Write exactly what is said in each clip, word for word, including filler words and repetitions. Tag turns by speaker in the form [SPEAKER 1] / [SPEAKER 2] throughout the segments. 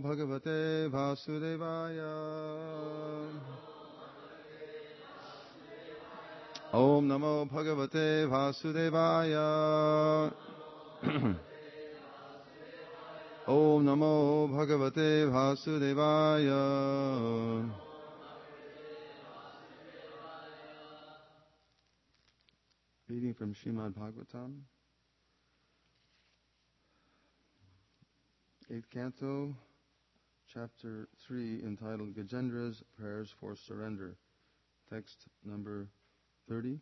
[SPEAKER 1] Bhagavate Vasudevaya. Om Namo Bhagavate Vasudevaya. Om Namo Bhagavate Vasudevaya. Reading from Srimad Bhagavatam, eighth canto, chapter three, entitled Gajendra's Prayers for Surrender. Text number thirty.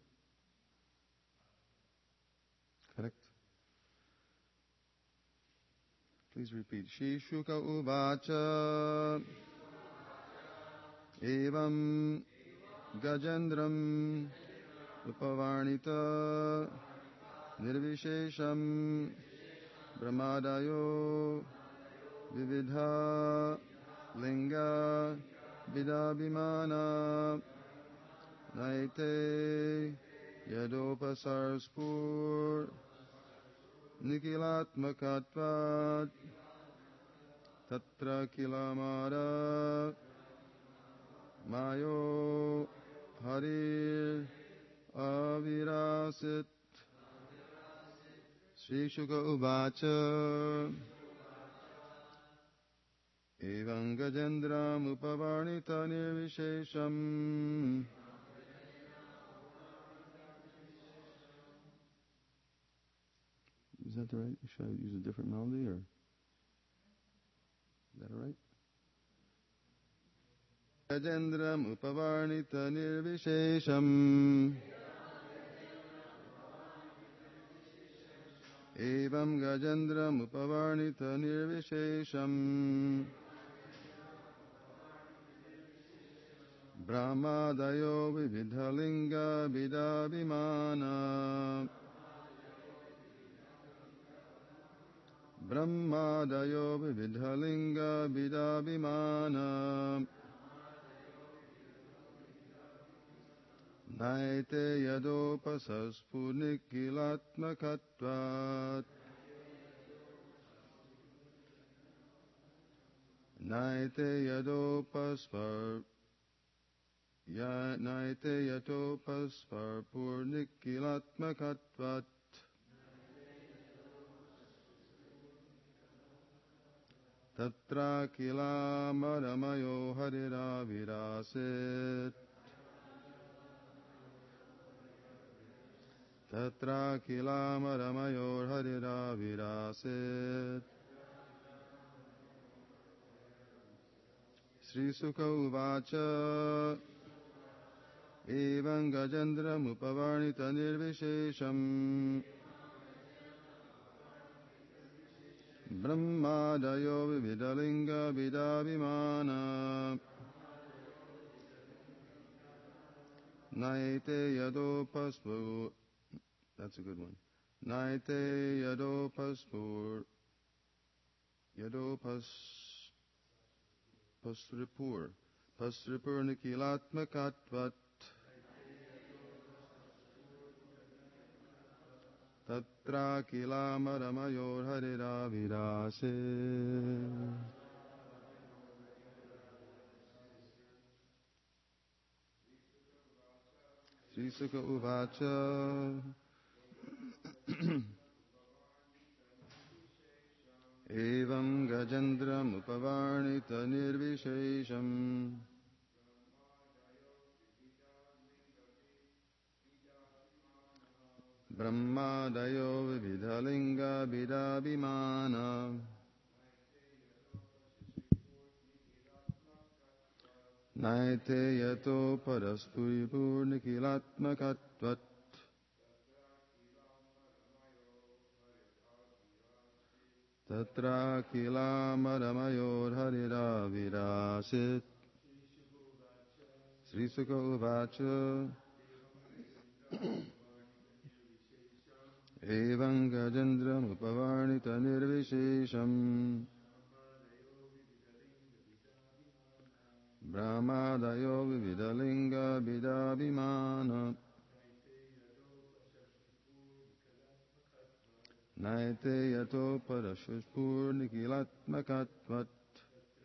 [SPEAKER 1] Correct? Please repeat. Shri Shuka Uvacha Evam Gajendram Upavarnita Nirvishesham Brahmadayo Vividha Linga Vidabhimana Naite Yadopasarspur Nikilatmakatvat Tatra Kilamara Mayo Harir Avirasit. Sri Shuka Uvacha Evam Gajendram Upavarnita Nirvishesham. Is that the right? Should I use a different melody, or is that all right? Gajendram Upavarnita Nirvishesham. Evam Gajendram Upavarnita Nirvishesham. Brahmadayo Vividhalinga Vidabhimana. Brahmadayo Vividhalinga Vidabhimana. Naite Yadopasaspunikkilatmakatvat. Naite Yadopaspar Ya Naite Yatopaspar Purnikkilatmakatvat. Tatra Kilamaramayo Hariravirasit. Tatra Kilamaramayo Hariravirasit. Sri Sukha Uvacha Evam Gajendram Upavarnita Nirvishesham. Brahmadayo Vividhalinga Vidabhimana. Naite Yadopaspur. That's a good one. Naite Yadopaspur. Yadopas. Pasripur. Pasripur Nikilatmakatvat. Tatra Kilamaramayor Hariravirase. Sri Sukha Uvacha Evam Gajendram Upavarnita Nirvishesham. Brahmadayo Vividhalinga Vidabhimana. Naite Yato Paraspuripur Nikilatmakatvat. Tatra Kilamaramayor Hariravirasit. Sri Sukha Uvacha Evam Gajendram Upavarnita Nirvishesham. Brahmadayo Vividhalinga Vidabhimana. Naite Yato Parashashpur Nikilatmakatvat.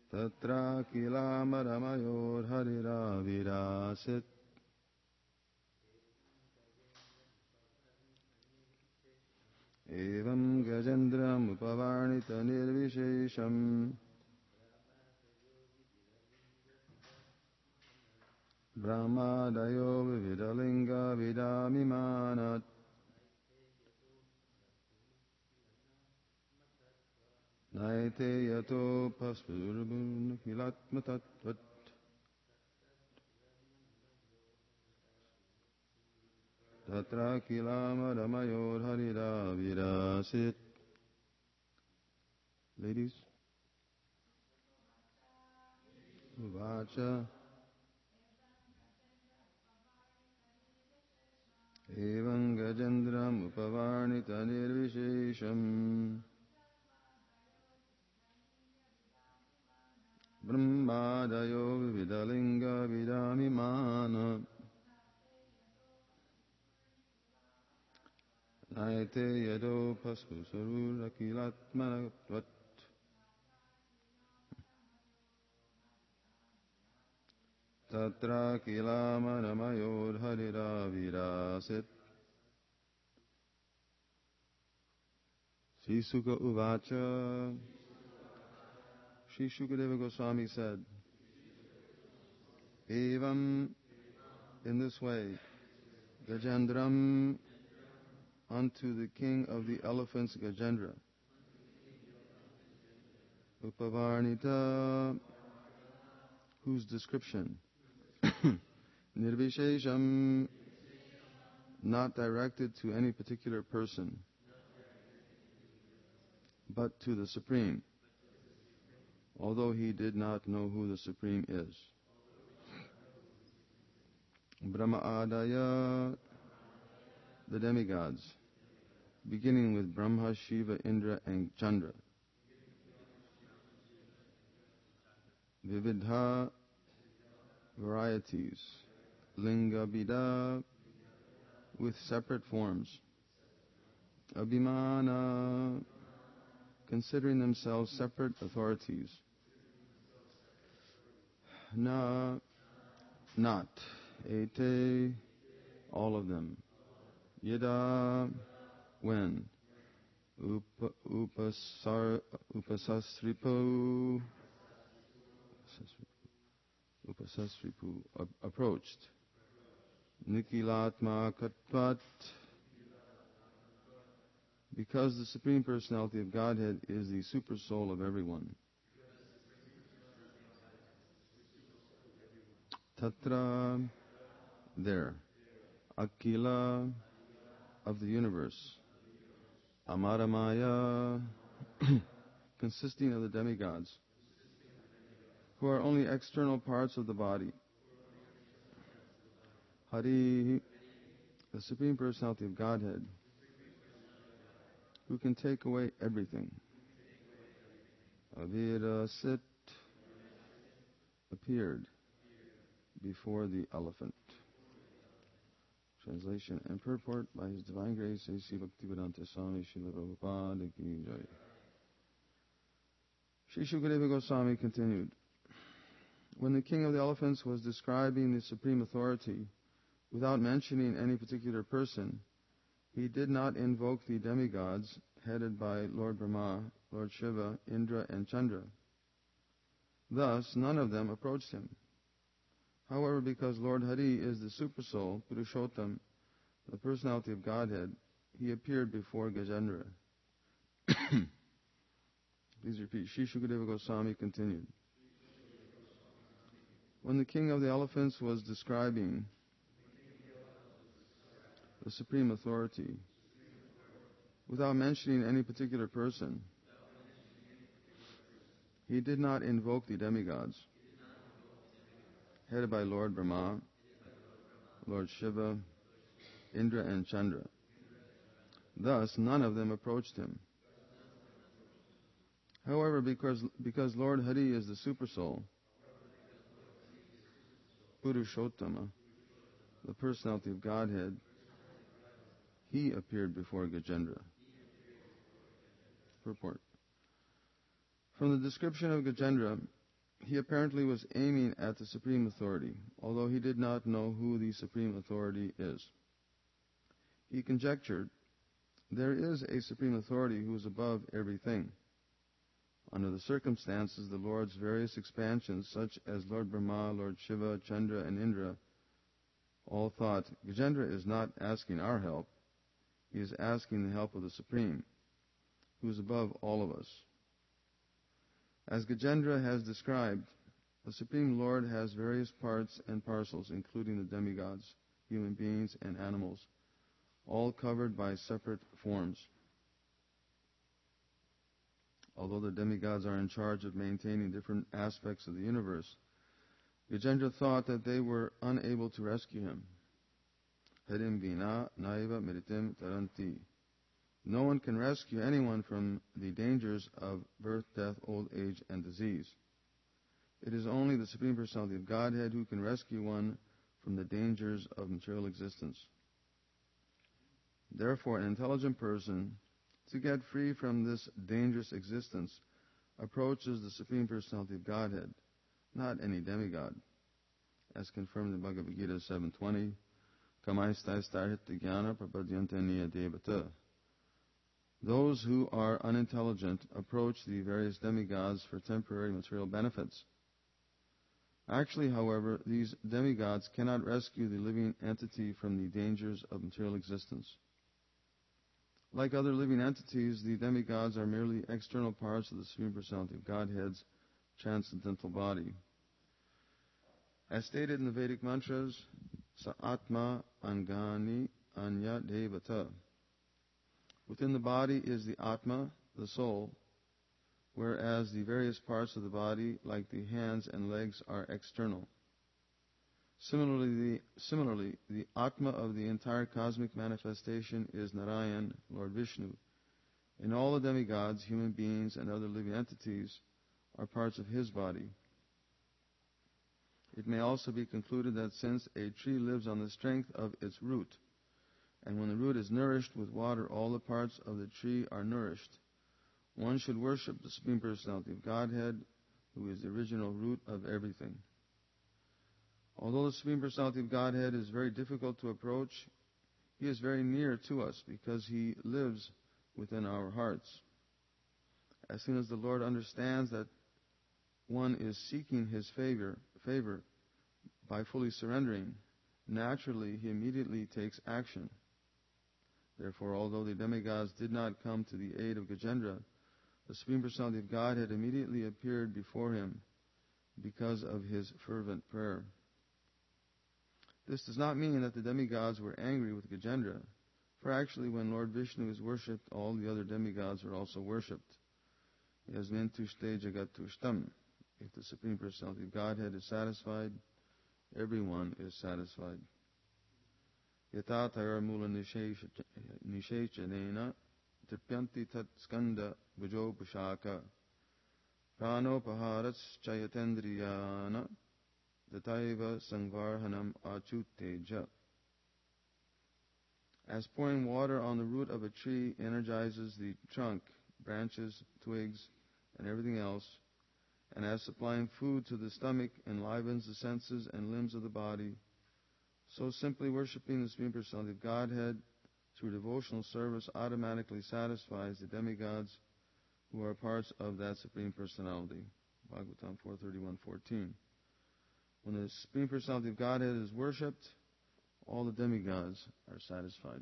[SPEAKER 1] Tatra Kilamaramayor Harira Virasit. Evam Gajendram Upavarnita Nirvishesham Brahmadayo Vidalinga Vidamimanat Naite Yato Paspurabun Kilatmatatvat Tatra Kilama Ramayor Harira Virasit. Ladies, Uvacha Evam Gajendram Upavarnita Nirvishesham Brahmadayo Vidalinga Vidamimana Naite Yado Paspu Sarura Kilatmanatvat Tatra Kilama Ramayor Harira Virasit. Sri Sukha Uvacha. Sri Shukadeva Goswami said, Evam, in this way, Gajendram, unto the king of the elephants Gajendra, Upavarnita, whose description, Nirvishesham, not directed to any particular person, but to the Supreme, although he did not know who the Supreme is. Brahma Adaya, the demigods, beginning with Brahma, Shiva, Indra, and Chandra. Vividha, varieties. Linga Bida, with separate forms. Abhimana, considering themselves separate authorities. Na, not. Ete, all of them. Yada, when. Up, upasar, upasasripo, upasasripu, approached. Nikilatma Katpat, because the Supreme Personality of Godhead is the super soul of everyone. Tatra, there. Akila, of the universe. Amaramaya, consisting of the demigods, who are only external parts of the body. Hari, the Supreme Personality of Godhead, who can take away everything. Avirasit, appeared before the elephant. Translation and purport by His Divine Grace, A C Bhaktivedanta Swami Srila Prabhupada Ki Jai. Sri Shukadeva Goswami continued, when the king of the elephants was describing the supreme authority, without mentioning any particular person, he did not invoke the demigods headed by Lord Brahma, Lord Shiva, Indra, and Chandra. Thus, none of them approached him. However, because Lord Hari is the Supersoul, Purushottam, the personality of Godhead, he appeared before Gajendra. Please repeat. Sri Shukadeva Goswami continued. When the king of the elephants was describing the supreme authority, without mentioning any particular person, he did not invoke the demigods, headed by Lord Brahma, Lord Shiva, Indra, and Chandra. Thus, none of them approached him. However, because, because Lord Hari is the Supersoul, Purushottama, the personality of Godhead, he appeared before Gajendra. Purport. From the description of Gajendra, He apparently was aiming at the Supreme Authority, although he did not know who the Supreme Authority is. He conjectured, there is a Supreme Authority who is above everything. Under the circumstances, the Lord's various expansions, such as Lord Brahma, Lord Shiva, Chandra, and Indra, all thought, Gajendra is not asking our help. He is asking the help of the Supreme, who is above all of us. As Gajendra has described, the Supreme Lord has various parts and parcels, including the demigods, human beings, and animals, all covered by separate forms. Although the demigods are in charge of maintaining different aspects of the universe, Gajendra thought that they were unable to rescue him. Harim vina naiva meritim taranti. No one can rescue anyone from the dangers of birth, death, old age, and disease. It is only the Supreme Personality of Godhead who can rescue one from the dangers of material existence. Therefore, an intelligent person, to get free from this dangerous existence, approaches the Supreme Personality of Godhead, not any demigod. As confirmed in Bhagavad Gita seven twenty, Kamaistai devata. Those who are unintelligent approach the various demigods for temporary material benefits. Actually, however, these demigods cannot rescue the living entity from the dangers of material existence. Like other living entities, the demigods are merely external parts of the Supreme Personality of Godhead's transcendental body. As stated in the Vedic mantras, Sa Atma Angani Anya Devata. Within the body is the Atma, the soul, whereas the various parts of the body, like the hands and legs, are external. Similarly, the, similarly, the Atma of the entire cosmic manifestation is Narayan, Lord Vishnu. And all the demigods, human beings, and other living entities are parts of his body. It may also be concluded that since a tree lives on the strength of its root, and when the root is nourished with water, all the parts of the tree are nourished, one should worship the Supreme Personality of Godhead, who is the original root of everything. Although the Supreme Personality of Godhead is very difficult to approach, he is very near to us because he lives within our hearts. As soon as the Lord understands that one is seeking his favor, favor by fully surrendering, naturally he immediately takes action. Therefore, although the demigods did not come to the aid of Gajendra, the Supreme Personality of Godhead immediately appeared before him because of his fervent prayer. This does not mean that the demigods were angry with Gajendra, for actually when Lord Vishnu is worshipped, all the other demigods are also worshipped. Yasmin tushte jagat tushtam. If the Supreme Personality of Godhead is satisfied, everyone is satisfied. Yata tayar mula nishechanena tripyanti tat skanda bhujo pushaka prano paharats chayatendriyana dataiva sangvarhanam achuteja. As pouring water on the root of a tree energizes the trunk, branches, twigs, and everything else, and as supplying food to the stomach enlivens the senses and limbs of the body, so simply worshipping the Supreme Personality of Godhead through devotional service automatically satisfies the demigods who are parts of that Supreme Personality. Bhagavatam four thirty-one fourteen. When the Supreme Personality of Godhead is worshipped, all the demigods are satisfied.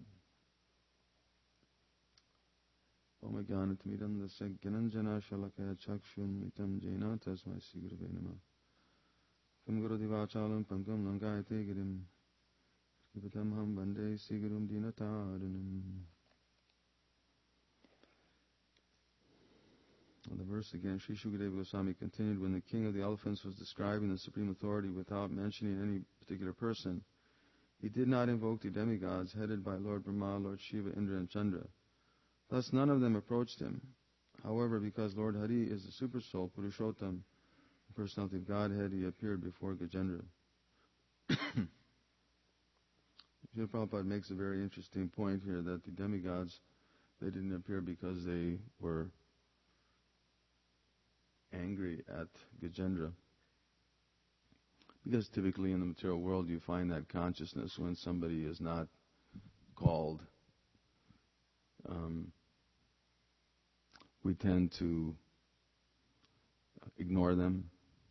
[SPEAKER 1] Om Jnanatimidam Dasya Gyananjana Shalakaya Chakshun Mitam Jena Tasmai Sri Gurave Namah. Kam Guru Divachalam Pankam Langayate Girim Kipatam Ham Bande Sri Gurum Dinataranam. The verse again, Sri Shukadeva Goswami continued, when the king of the elephants was describing the supreme authority without mentioning any particular person, he did not invoke the demigods headed by Lord Brahma, Lord Shiva, Indra, and Chandra. Thus none of them approached him. However, because Lord Hari is the super soul, Purushottam, the personality of Godhead, he appeared before Gajendra. Srila Prabhupada makes a very interesting point here that the demigods, they didn't appear because they were angry at Gajendra. Because typically in the material world you find that consciousness when somebody is not called. Um, we tend to ignore them,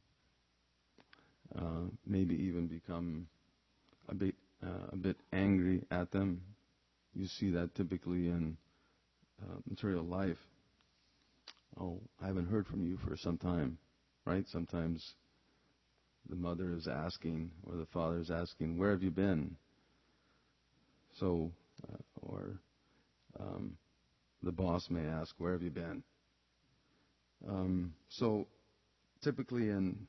[SPEAKER 1] uh, maybe even become a bit uh, a bit angry at them. You see that typically in uh, material life. Oh, I haven't heard from you for some time, right? Sometimes the mother is asking, or the father is asking, where have you been? So, uh, or um, the boss may ask, where have you been? Um, so, typically in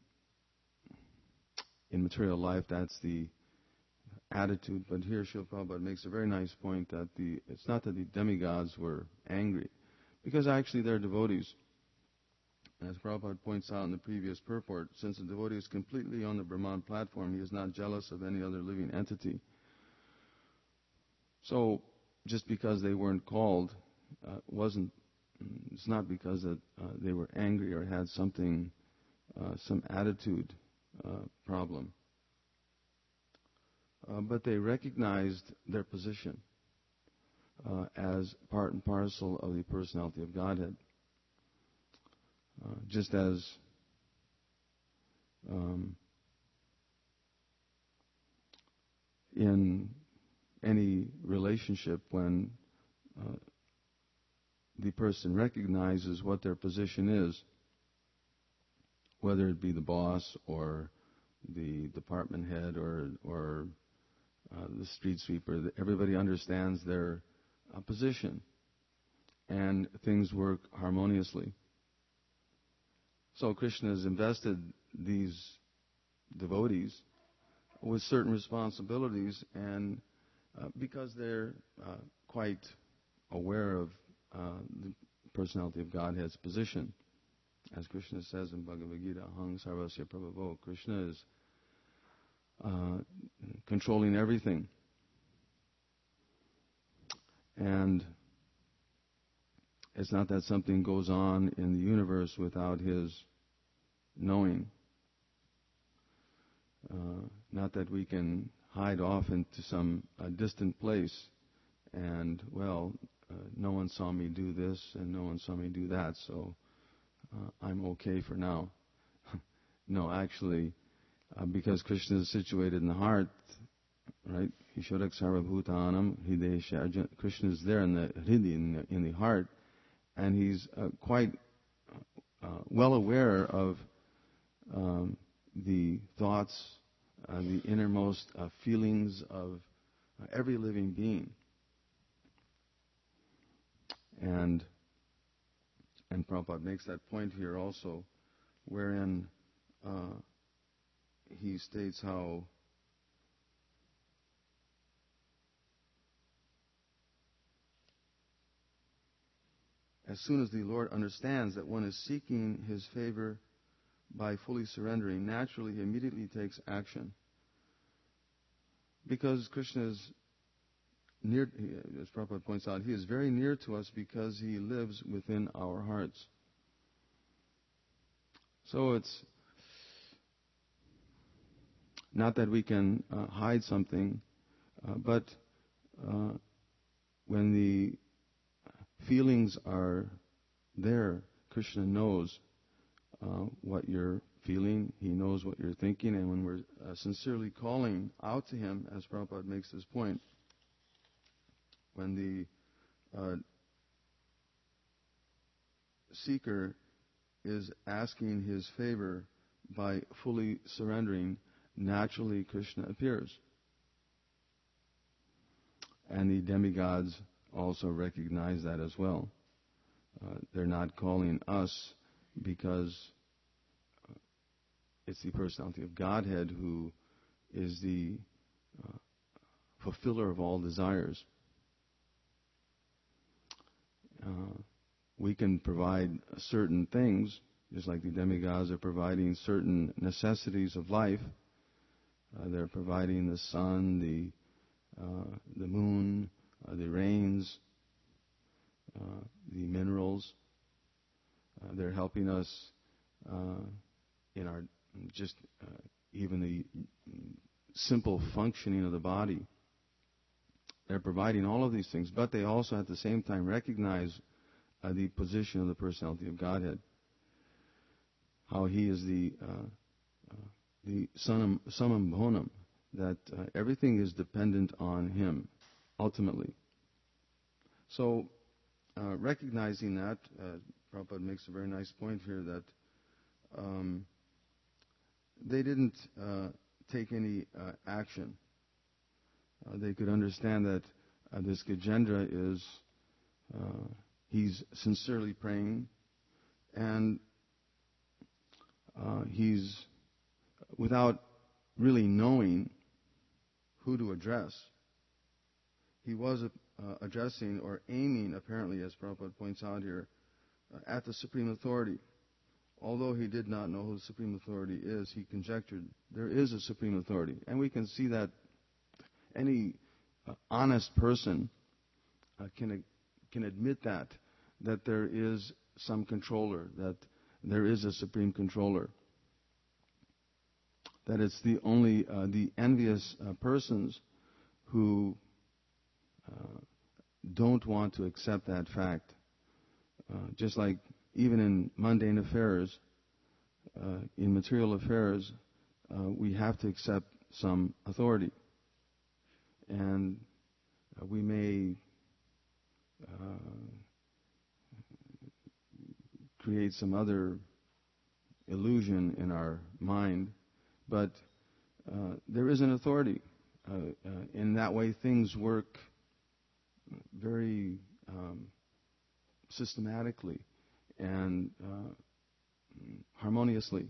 [SPEAKER 1] in material life, that's the attitude. But here, Srila Prabhupada makes a very nice point that the it's not that the demigods were angry, because actually they're devotees. As Prabhupada points out in the previous purport, since the devotee is completely on the Brahman platform, he is not jealous of any other living entity. So, just because they weren't called, uh, wasn't it's not because that uh, they were angry or had something, uh, some attitude uh, problem. Uh, but they recognized their position uh, as part and parcel of the personality of Godhead. Uh, just as um, in any relationship, when uh, the person recognizes what their position is, whether it be the boss or the department head or or uh, the street sweeper, everybody understands their uh, position, and things work harmoniously. So Krishna has invested these devotees with certain responsibilities, and uh, because they're uh, quite aware of uh, the personality of Godhead's position, as Krishna says in Bhagavad Gita, Aham Sarvasya Prabhavo, Krishna is uh, controlling everything. And it's not that something goes on in the universe without his knowing. Uh, not that we can hide off into some uh, distant place and, well, uh, no one saw me do this and no one saw me do that, so uh, I'm okay for now. No, actually, uh, because Krishna is situated in the heart, right? Isharak Sarvabhutanam Hridesha. Krishna is there in the Hridi, in the, in the heart, and he's uh, quite uh, well aware of um, the thoughts, uh, the innermost uh, feelings of uh, every living being. And and Prabhupada makes that point here also, wherein uh, he states how as soon as the Lord understands that one is seeking his favor by fully surrendering, naturally he immediately takes action. Because Krishna is near, as Prabhupada points out, he is very near to us because he lives within our hearts. So it's not that we can uh, hide something, uh, but uh, when the feelings are there, Krishna knows uh, what you're feeling, he knows what you're thinking, and when we're uh, sincerely calling out to him, as Prabhupada makes this point, when the uh, seeker is asking his favor by fully surrendering, naturally Krishna appears. And the demigods also recognize that as well. Uh, they're not calling us because it's the personality of Godhead who is the uh, fulfiller of all desires. Uh, we can provide certain things, just like the demigods are providing certain necessities of life. Uh, they're providing the sun, the uh, the moon, uh, the rains, uh, the minerals. Uh, they're helping us uh, in our just uh, even the simple functioning of the body. They're providing all of these things, but they also at the same time recognize uh, the position of the personality of Godhead. How He is the uh, uh, the summum, summum bonum, that uh, everything is dependent on Him, ultimately. So, uh, recognizing that, uh, Prabhupada makes a very nice point here that um, they didn't uh, take any uh, action. Uh, they could understand that uh, this Gajendra is, uh, he's sincerely praying, and uh, he's, without really knowing who to address, he was uh, addressing or aiming, apparently, as Prabhupada points out here, uh, at the Supreme Authority. Although he did not know who the Supreme Authority is, he conjectured there is a Supreme Authority. And we can see that any uh, honest person uh, can uh, can admit that, that there is some controller, that there is a Supreme Controller. That it's the only uh, the envious uh, persons who uh, don't want to accept that fact. Uh, just like even in mundane affairs, uh, in material affairs, uh, we have to accept some authority. And uh, we may uh, create some other illusion in our mind, but uh, there is an authority. Uh, uh, in that way, things work very um, systematically and uh, harmoniously.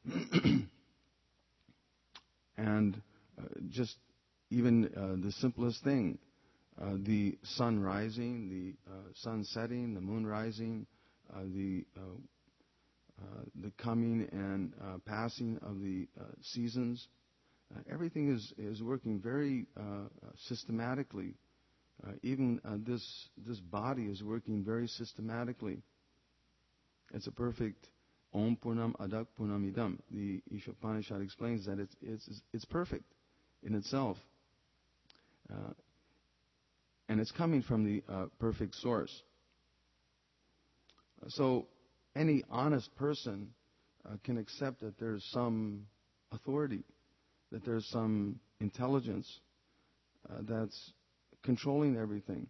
[SPEAKER 1] And uh, just even uh, the simplest thing, uh, the sun rising, the uh, sun setting, the moon rising, uh, the uh, uh, the coming and uh, passing of the uh, seasons, uh, everything is, is working very uh, systematically. Uh, even uh, this this body is working very systematically. It's a perfect Om Purnam Adak Purnam Idam. The Ishopanishad explains that it's it's it's perfect in itself, uh, and it's coming from the uh, perfect source. So any honest person uh, can accept that there's some authority, that there's some intelligence uh, that's controlling everything.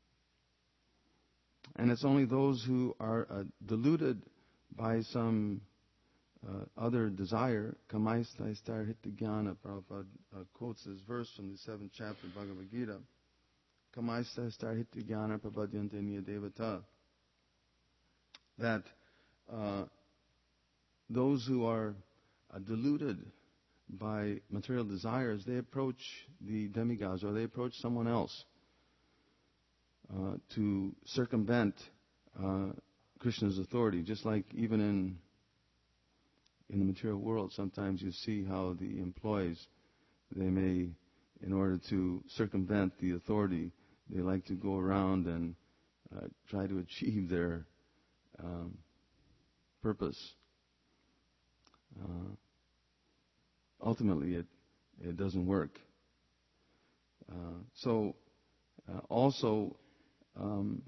[SPEAKER 1] And it's only those who are uh, deluded by some uh, other desire. Kamaistai Hitagyana, Prabhupada uh, quotes this verse from the seventh chapter of Bhagavad Gita. Kamaistai Hitagyana Prabhadyante Niyadevata. That uh, those who are uh, deluded by material desires, they approach the demigods or they approach someone else uh, to circumvent uh, Krishna's authority. Just like even in in the material world, sometimes you see how the employees, they may, in order to circumvent the authority, they like to go around and uh, try to achieve their um, purpose. Uh, ultimately, it it doesn't work. Uh, so, uh, also, um,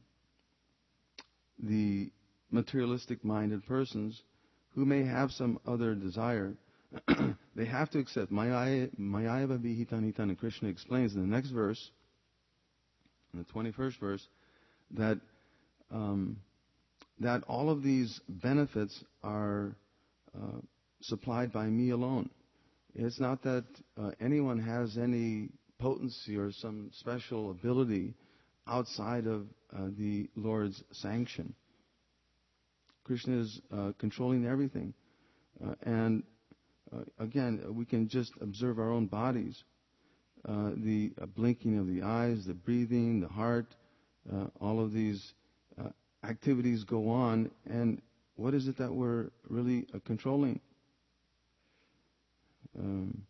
[SPEAKER 1] the materialistic-minded persons who may have some other desire, they have to accept Mayaya Vihitanitan. And Krishna explains in the next verse, in the twenty-first verse, that um, that all of these benefits are uh, supplied by me alone. It's not that uh, anyone has any potency or some special ability outside of uh, the Lord's sanction. Krishna is uh, controlling everything. Uh, and uh, again, we can just observe our own bodies. Uh, the uh, blinking of the eyes, the breathing, the heart, uh, all of these uh, activities go on. And what is it that we're really uh, controlling? Um,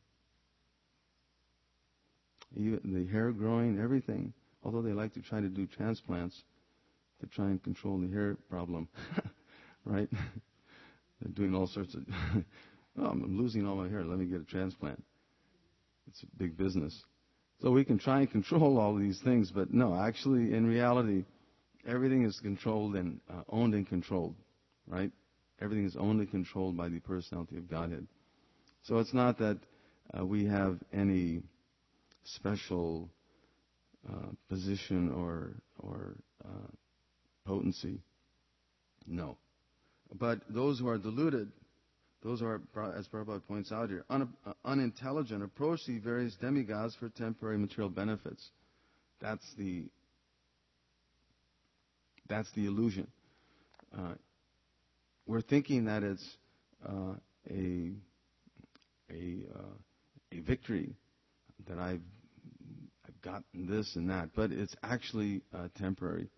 [SPEAKER 1] even the hair growing, everything. Although they like to try to do transplants to try and control the hair problem, right? They're doing all sorts of
[SPEAKER 2] Oh, I'm losing all my hair. Let me get a transplant. It's a big business. So we can try and control all these things, but no, actually, in reality, everything is controlled and uh, owned and controlled, right? Everything is owned and controlled by the personality of Godhead. So it's not that uh, we have any special uh, position or or uh, potency. No. But those who are deluded, those who are, as Prabhupada points out here, un, uh, unintelligent, approach the various demigods for temporary material benefits. That's the that's the illusion. Uh, we're thinking that it's uh, a a uh, a victory, that I've I've gotten this and that, but it's actually uh, temporary.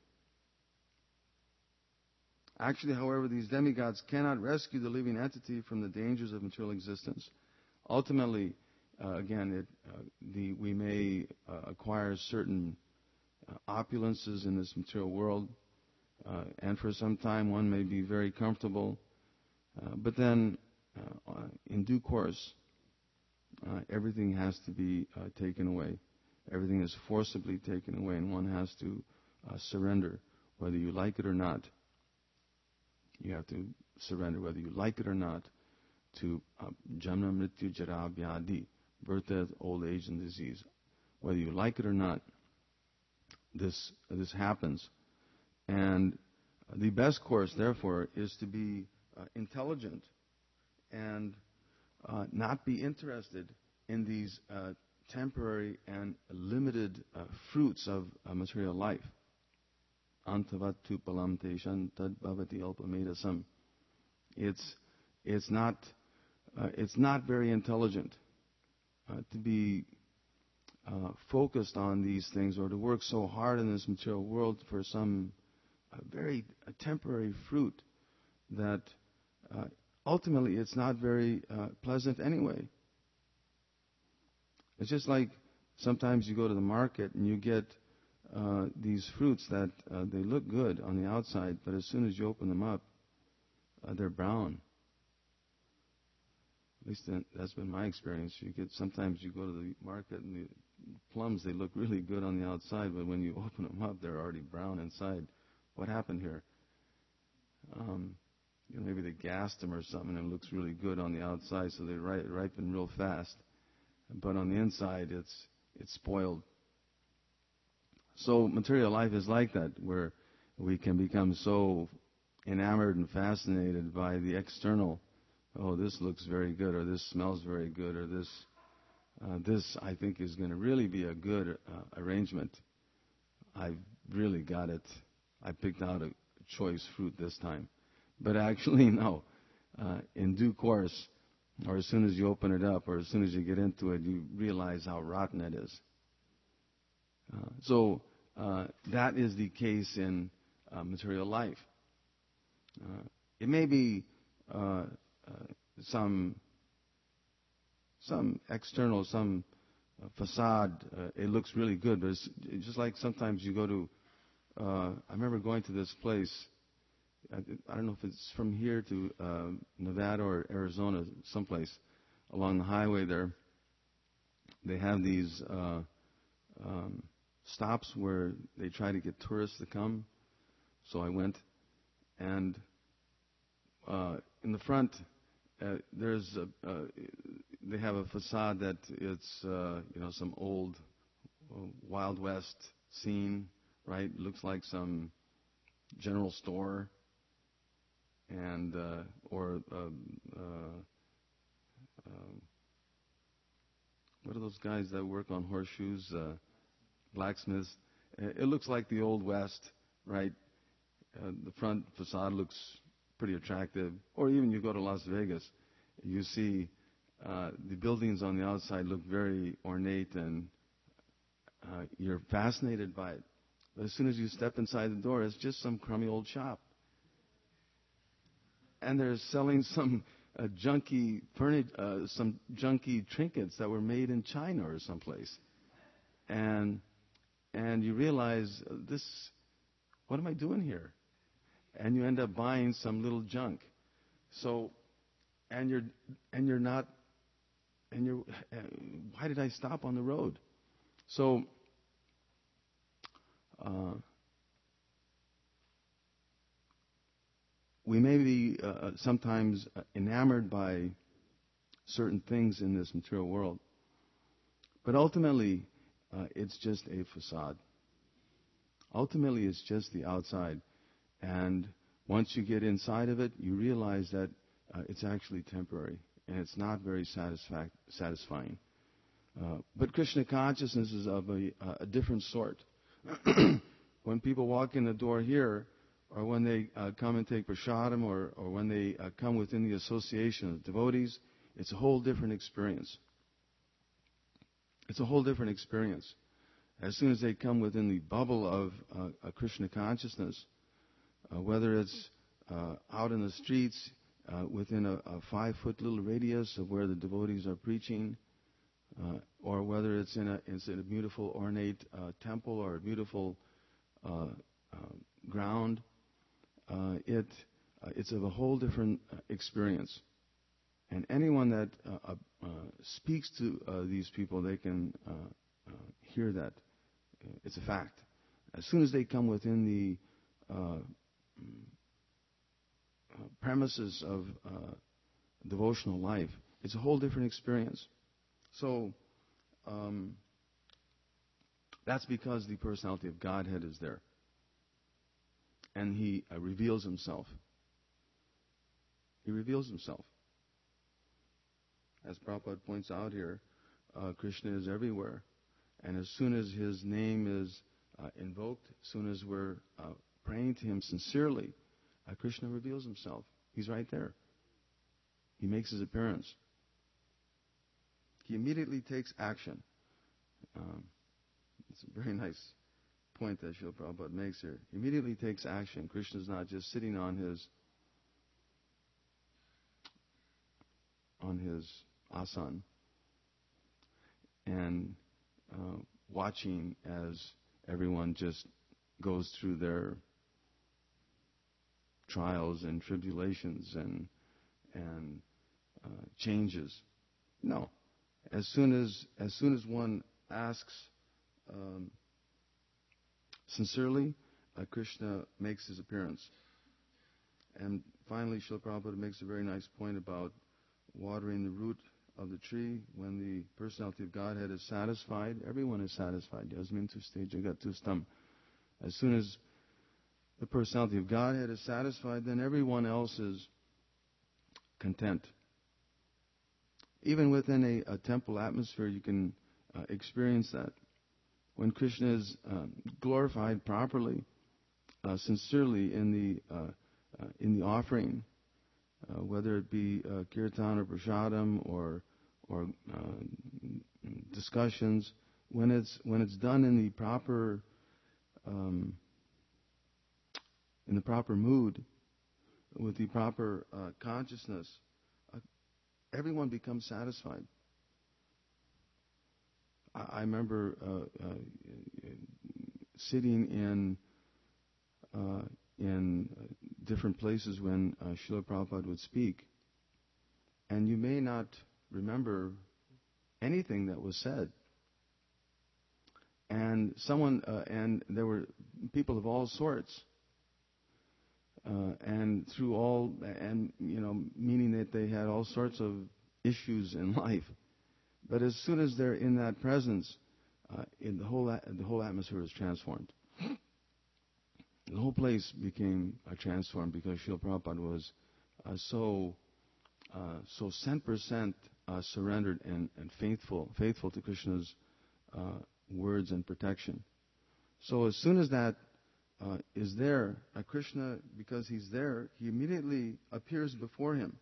[SPEAKER 2] Actually, however, these demigods cannot rescue the living entity from the dangers of material existence. Ultimately, uh, again, it, uh, the, we may uh, acquire certain uh, opulences in this material world, uh, and for some time one may be very comfortable, uh, but then uh, in due course, uh, everything has to be uh, taken away. Everything is forcibly taken away, and one has to uh, surrender, whether you like it or not. You have to surrender, whether you like it or not, to Janma Mrityu Jara Vyadi, birth, death, old age, and disease. Whether you like it or not, this this happens. And the best course, therefore, is to be uh, intelligent and uh, not be interested in these uh, temporary and limited uh, fruits of uh, material life. Antavatu palam teshan tad bhavati alpamedasam. It's it's not uh, it's not very intelligent uh, to be uh, focused on these things, or to work so hard in this material world for some uh, very uh, temporary fruit that uh, ultimately it's not very uh, pleasant anyway. It's just like sometimes you go to the market and you get uh, these fruits that uh, they look good on the outside, but as soon as you open them up, uh, they're brown. At least that's been my experience. You get sometimes you go to the market and the plums, they look really good on the outside, but when you open them up, they're already brown inside. What happened here? Um, you know, maybe they gassed them or something, and it looks really good on the outside, so they ripen real fast. But on the inside, it's it's spoiled. So material life is like that, where we can become so enamored and fascinated by the external. Oh, this looks very good, or this smells very good, or this uh, this I think is going to really be a good uh, arrangement. I've really got it. I picked out a choice fruit this time. But actually, no. Uh, in due course, or as soon as you open it up, or as soon as you get into it, you realize how rotten it is. Uh, so uh, that is the case in uh, material life. Uh, it may be uh, uh, some some external, some uh, facade. Uh, it looks really good, but it's, it's just like sometimes you go to. Uh, I remember going to this place. I, I don't know if it's from here to uh, Nevada or Arizona, someplace along the highway there. They have these uh, um, stops where they try to get tourists to come. So I went, and uh, in the front, uh, there's a, uh, they have a facade that it's uh, you know some old uh, Wild West scene, right? Looks like some general store, and uh, or uh, uh, uh, what are those guys that work on horseshoes? Uh, blacksmiths. It looks like the Old West, right? Uh, the front facade looks pretty attractive. Or even you go to Las Vegas, you see uh, the buildings on the outside look very ornate, and uh, you're fascinated by it. But as soon as you step inside the door, it's just some crummy old shop. And they're selling some uh, junky furniture, uh, some junky trinkets that were made in China or someplace. And and you realize, uh, this, what am I doing here? And you end up buying some little junk. So and you're and you're not, and you're. Uh, why did I stop on the road? So. Uh, we may be uh, sometimes enamored by certain things in this material world, but ultimately, uh, it's just a facade. Ultimately, it's just the outside. And once you get inside of it, you realize that uh, it's actually temporary, and it's not very satisfac- satisfying. Uh, but Krishna consciousness is of a, a different sort. When people walk in the door here, or when they uh, come and take prasadam, or, or when they uh, come within the association of devotees, it's a whole different experience. It's a whole different experience. As soon as they come within the bubble of uh, a Krishna consciousness, uh, whether it's uh, out in the streets, uh, within a, a five-foot little radius of where the devotees are preaching, uh, or whether it's in a, it's in a beautiful ornate uh, temple or a beautiful uh, uh, ground, uh, it uh, it's of a whole different uh, experience. And anyone that uh, uh, speaks to uh, these people, they can uh, uh, hear that. It's a fact. As soon as they come within the uh, uh, premises of uh, devotional life, it's a whole different experience. So um, that's because the personality of Godhead is there. And He uh, reveals Himself. He reveals Himself. As Prabhupada points out here, uh, Krishna is everywhere. And as soon as His name is uh, invoked, as soon as we're uh, praying to Him sincerely, uh, Krishna reveals Himself. He's right there. He makes His appearance. He immediately takes action. Um, it's a very nice point that Srila Prabhupada makes here. He immediately takes action. Krishna's not just sitting on his on his asan and uh, watching as everyone just goes through their trials and tribulations and and uh, changes. No, as soon as as soon as one asks um, sincerely, uh, Krishna makes his appearance. And finally, Srila Prabhupada makes a very nice point about watering the root of the tree. When the personality of Godhead is satisfied, everyone is satisfied. Yasmintu stage jagatustam. As soon as the personality of Godhead is satisfied, then everyone else is content. Even within a, a temple atmosphere, you can uh, experience that. When Krishna is um, glorified properly, uh, sincerely in the uh, uh, in the offering, uh, whether it be uh, kirtan or prasadam or or uh, discussions, when it's when it's done in the proper um, in the proper mood, with the proper uh, consciousness, uh, everyone becomes satisfied. I, I remember uh, uh, sitting in uh, in different places when uh, Srila Prabhupada would speak, and you may not remember anything that was said. And someone, uh, and there were people of all sorts, uh, and through all, and you know, meaning that they had all sorts of issues in life. But as soon as they're in that presence, uh, in the whole the whole atmosphere is transformed. The whole place became uh, transformed because Srila Prabhupada was uh, so uh, so cent percent uh, surrendered and, and faithful faithful to Krishna's uh, words and protection. So as soon as that uh, is there, uh, Krishna, because he's there, he immediately appears before him,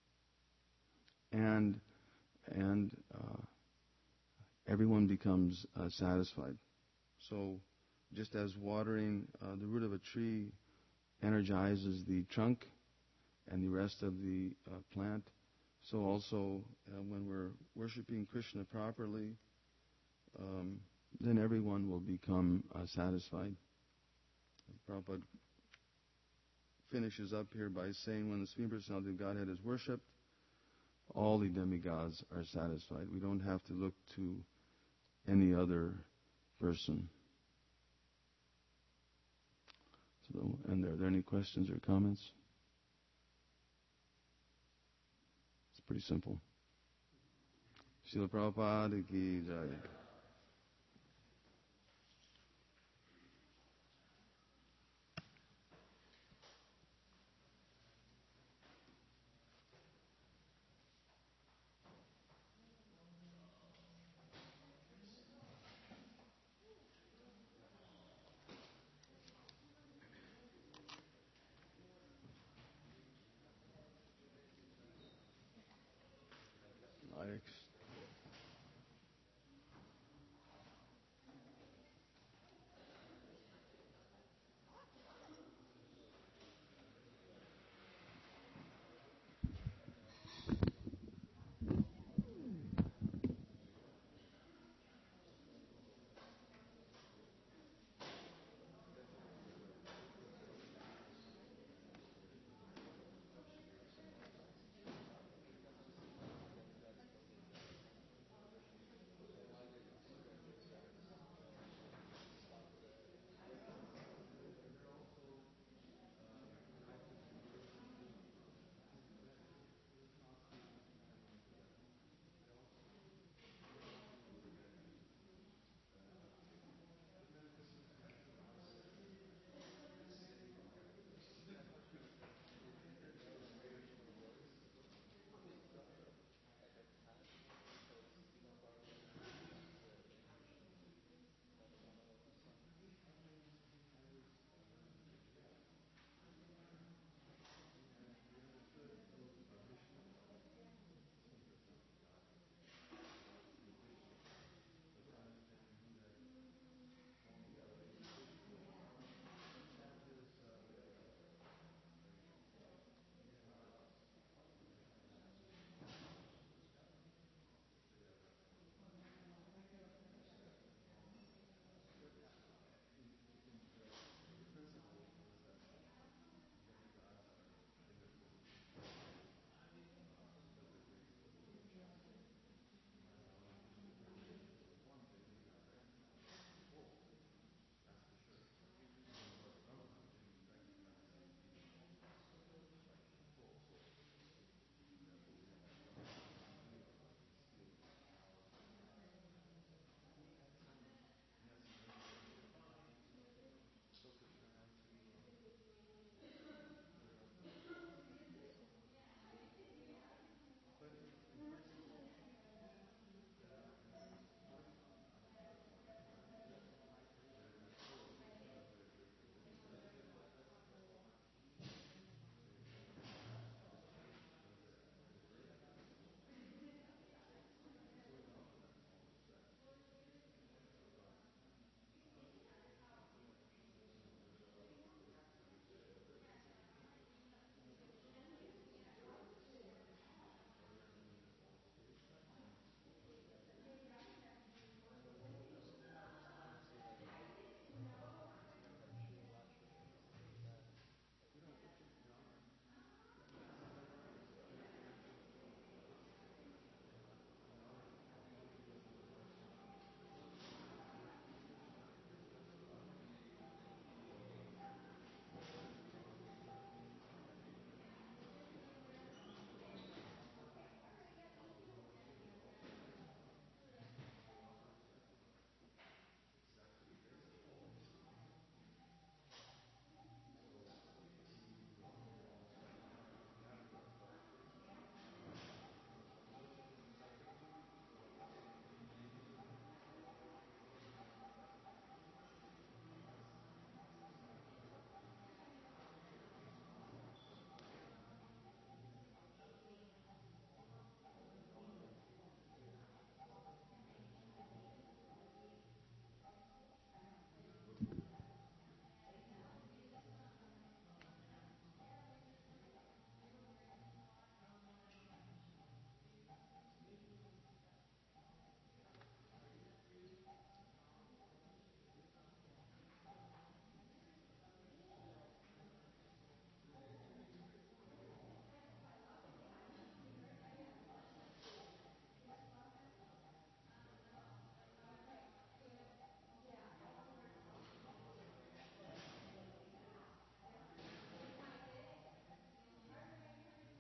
[SPEAKER 2] and and uh, everyone becomes uh, satisfied. So, just as watering uh, the root of a tree energizes the trunk and the rest of the uh, plant, so also uh, when we're worshiping Krishna properly, um, then everyone will become uh, satisfied. Prabhupada finishes up here by saying, when the Supreme Personality of Godhead is worshipped, all the demigods are satisfied. We don't have to look to any other person. So, and are there any questions or comments? It's pretty simple. Srila Prabhupada ki jai.